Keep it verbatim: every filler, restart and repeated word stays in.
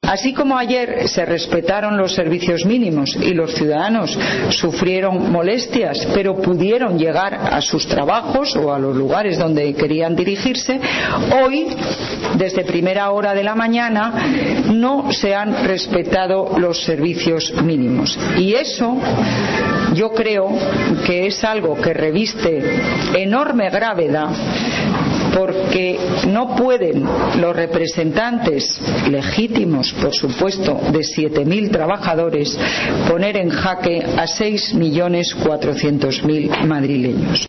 Así como ayer se respetaron los servicios mínimos y los ciudadanos sufrieron molestias, pero pudieron llegar a sus trabajos o a los lugares donde querían dirigirse, hoy, desde primera hora de la mañana, no se han respetado los servicios mínimos. Y eso yo creo que es algo que reviste enorme gravedad, porque no pueden los representantes legítimos, por supuesto, de siete mil trabajadores poner en jaque a seis millones cuatrocientos mil madrileños.